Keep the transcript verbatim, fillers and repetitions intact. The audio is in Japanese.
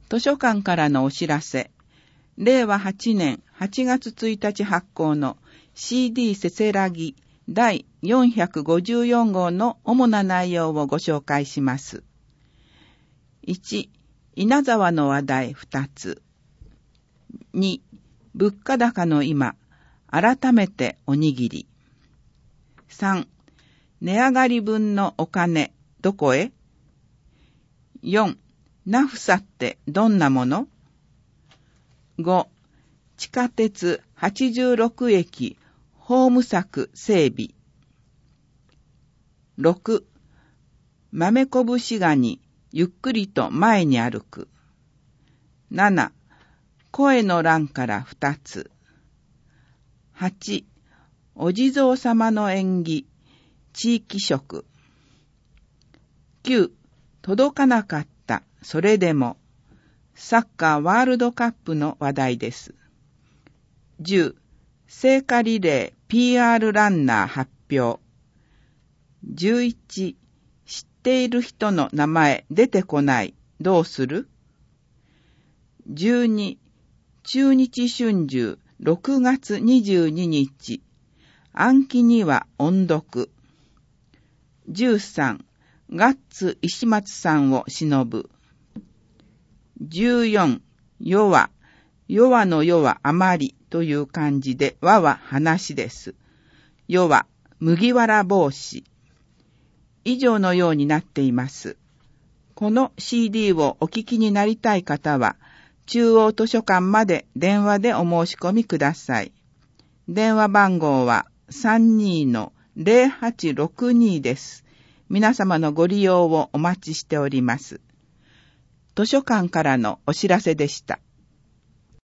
図書館からのお知らせ。れいわはちねんはちがつついたち発行の シーディー せせらぎだいよんひゃくごじゅうよんごうの主な内容をご紹介します。いち、稲沢の話題ふたつ。に、物価高の今、改めておにぎり。さん、値上がり分のお金、どこへ？よん、ナフサってどんなもの？ご、地下鉄はちじゅうろくえきホーム柵整備。ろく、豆こぶしガニゆっくりと前に歩く。なな、声の欄からふたつ。はち、お地蔵様の縁起地域色。きゅう、届かなかったそれでもサッカーワールドカップの話題です。じゅう、聖火リレー ピーアール ランナー発表。じゅういち、知っている人の名前出てこないどうする？じゅうに、中日春秋ろくがつにじゅうににち暗記には音読。じゅうさん、ガッツ石松さんを偲ぶ。じゅうよん、世は、世はの世はあまりという漢字で和は話です。世は麦わら帽子。以上のようになっています。この シーディー をお聞きになりたい方は、中央図書館まで電話でお申し込みください。電話番号は さんにーのぜろはちろくに です。皆様のご利用をお待ちしております。図書館からのお知らせでした。